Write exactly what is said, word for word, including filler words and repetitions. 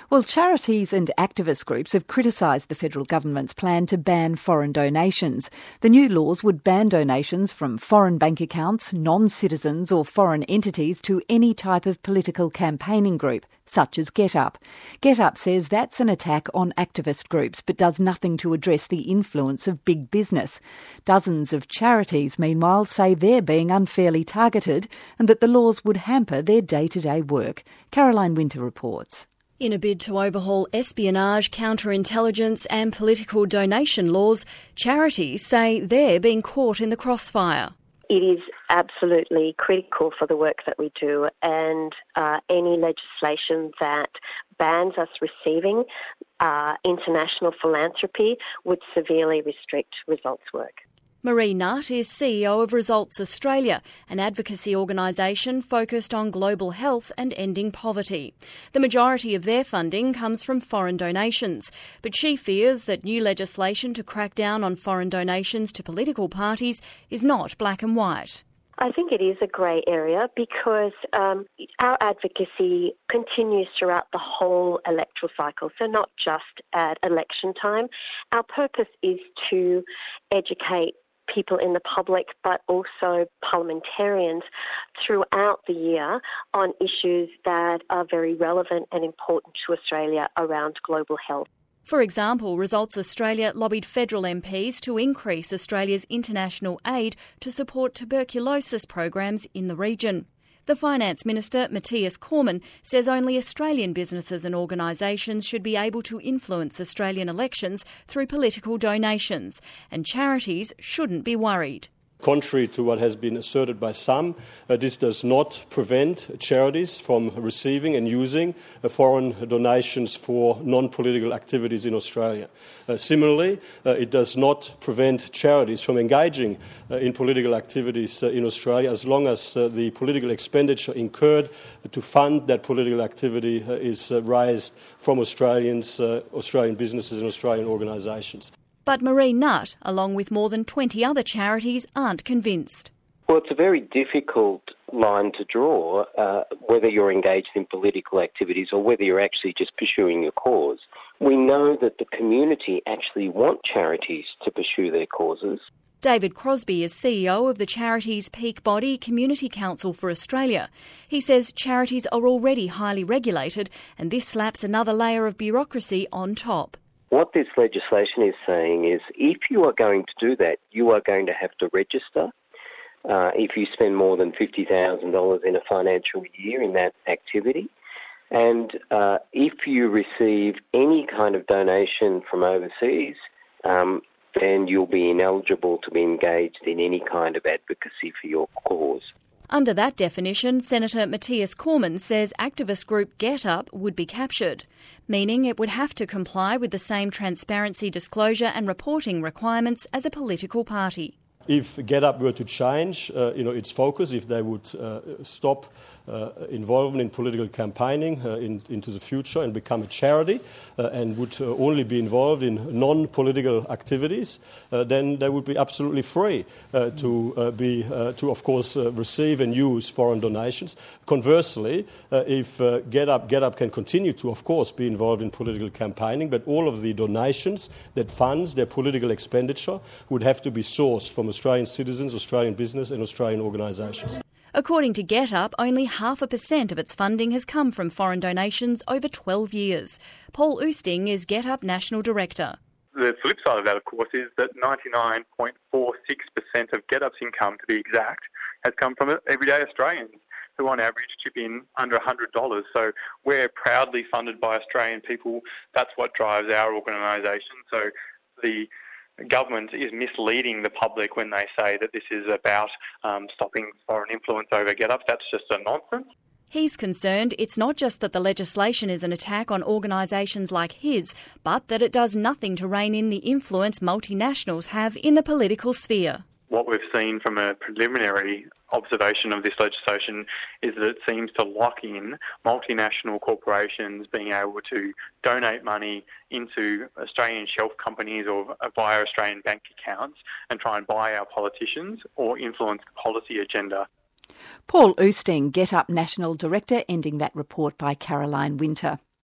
Well, charities and activist groups have criticised the federal government's plan to ban foreign donations. The new laws would ban donations from foreign bank accounts, non-citizens or foreign entities to any type of political campaigning group, such as GetUp. GetUp says that's an attack on activist groups, but does nothing to address the influence of big business. Dozens of charities, meanwhile, say they're being unfairly targeted and that the laws would hamper their day-to-day work. Caroline Winter reports. In a bid to overhaul espionage, counterintelligence and political donation laws, charities say they're being caught in the crossfire. It is absolutely critical for the work that we do, and uh, any legislation that bans us receiving uh, international philanthropy would severely restrict results work. Marie Nutt is C E O of Results Australia, an advocacy organisation focused on global health and ending poverty. The majority of their funding comes from foreign donations, but she fears that new legislation to crack down on foreign donations to political parties is not black and white. I think it is a grey area because um, our advocacy continues throughout the whole electoral cycle, so not just at election time. Our purpose is to educate people in the public, but also parliamentarians throughout the year on issues that are very relevant and important to Australia around global health. For example, Results Australia lobbied federal M Ps to increase Australia's international aid to support tuberculosis programs in the region. The Finance Minister, Matthias Cormann, says only Australian businesses and organisations should be able to influence Australian elections through political donations, and charities shouldn't be worried. Contrary to what has been asserted by some, uh, this does not prevent charities from receiving and using uh, foreign donations for non-political activities in Australia. Uh, similarly, uh, it does not prevent charities from engaging uh, in political activities uh, in Australia as long as uh, the political expenditure incurred to fund that political activity uh, is uh, raised from Australians, uh, Australian businesses and Australian organisations. But Marie Nutt, along with more than twenty other charities, aren't convinced. Well, it's a very difficult line to draw, uh, whether you're engaged in political activities or whether you're actually just pursuing your cause. We know that the community actually want charities to pursue their causes. David Crosbie is C E O of the charity's peak body, Community Council for Australia. He says charities are already highly regulated and this slaps another layer of bureaucracy on top. What this legislation is saying is if you are going to do that, you are going to have to register. Uh, if you spend more than fifty thousand dollars in a financial year in that activity, and uh, if you receive any kind of donation from overseas, um, then you'll be ineligible to be engaged in any kind of advocacy for your cause. Under that definition, Senator Matthias Cormann says activist group GetUp would be captured, meaning it would have to comply with the same transparency, disclosure and reporting requirements as a political party. If GetUp were to change, uh, you know, its focus, if they would uh, stop uh, involvement in political campaigning uh, in, into the future and become a charity uh, and would uh, only be involved in non-political activities, uh, then they would be absolutely free uh, to uh, be, uh, to of course uh, receive and use foreign donations. Conversely, uh, if uh, GetUp, GetUp can continue to, of course, be involved in political campaigning, but all of the donations that funds their political expenditure would have to be sourced from Australian citizens, Australian business and Australian organisations. According to GetUp, only half a percent of its funding has come from foreign donations over twelve years. Paul Oosting is GetUp National Director. The flip side of that, of course, is that ninety-nine point four six percent of GetUp's income, to be exact, has come from everyday Australians who on average chip in under one hundred dollars. So we're proudly funded by Australian people. That's what drives our organisation. So the government is misleading the public when they say that this is about um, stopping foreign influence over GetUp. That's just a nonsense. He's concerned it's not just that the legislation is an attack on organisations like his, but that it does nothing to rein in the influence multinationals have in the political sphere. What we've seen from a preliminary observation of this legislation is that it seems to lock in multinational corporations being able to donate money into Australian shelf companies or via Australian bank accounts and try and buy our politicians or influence the policy agenda. Paul Oosting, GetUp National Director, ending that report by Caroline Winter.